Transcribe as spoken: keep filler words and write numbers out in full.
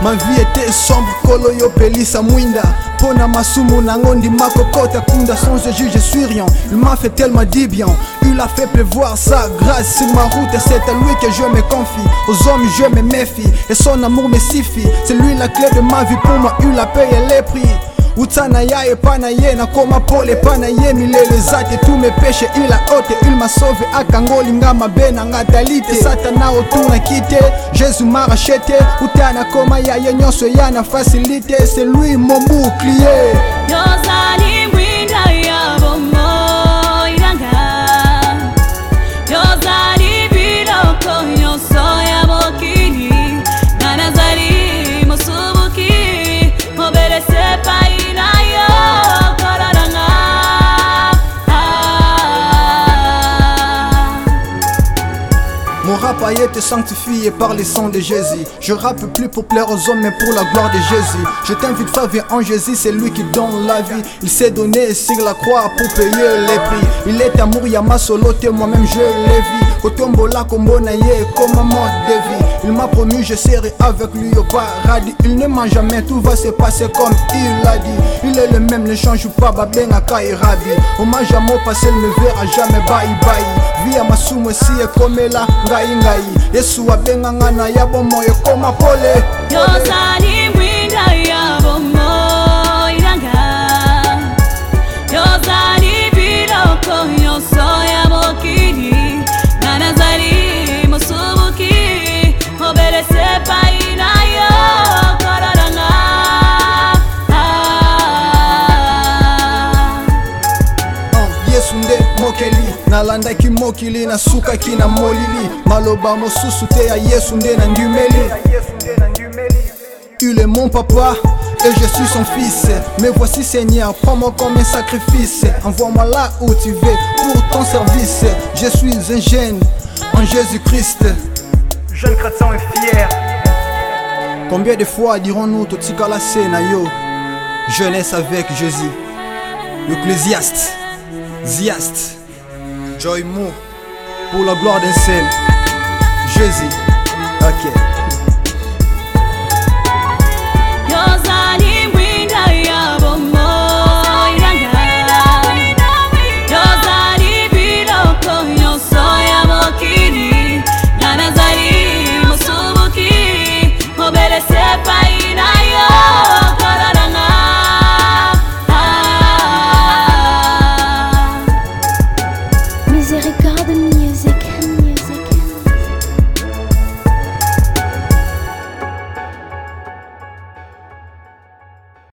Ma vie était sombre, kolo yo pelisa mwinda. Pona masumu na ngondi makokota kunda. Sans je juge, je suis rien, il m'a fait tellement dit bien. Il a fait pleuvoir sa grâce sur ma route. Et c'est à lui que je me confie. Aux hommes je me méfie, et son amour me suffit. C'est lui la clé de ma vie, pour moi il a payé les prix. Utana yae panaye na koma pole panaye milele zake tous mes péchés il a ôté, il m'a sauvé akangoli ngama bena ngatalite satana otuna kite Jésus m'a racheté utana koma yaye nyonso yana facilité c'est lui mon bouclier. Yozali mwinda ya bomo iranga Yozali biloko nyonso ya mokili Nanazali mosubuki moberese pa Mon rap a été sanctifié par le sang de Jésus. Je rappe plus pour plaire aux hommes mais pour la gloire de Jésus. Je t'invite frère, viens en Jésus, c'est lui qui donne la vie. Il s'est donné sur la croix pour payer les prix. Il est amour, yama solo, moi-même je l'ai vu. Kotombola kombona ye comme un mode de vie. Il m'a promis je serai avec lui au paradis. Il ne ment jamais, tout va se passer comme il l'a dit. Il est le même, ne change pas, babenga kairabi. Hommage à mon passé, il ne verra jamais bye bye. Via masumu si e komela ngai ngai. Yesu abenga ngana ya bomo ye koma pole. Yozali mwinda ya bomo iranga Yozali biloko nyonso ya mokili Nanazali mosubuki moberese pa inayo kororanga Yesu nde mokeli nalandaki mokili nasukaki na molili maloba mosusu te ya Yesu nde na ndumeli. Il est mon papa et je suis son fils. Mais voici Seigneur, prends-moi comme un sacrifice. Envoie-moi là où tu veux pour ton service. Je suis un jeune en Jésus-Christ. Jeune chrétien et fier. Combien de fois dirons-nous Totikala Senayo jeunesse avec Jésus. L'Ecclésiaste, Ziaste, Joy Moore, pour la gloire d'un seul Jésus. Ok.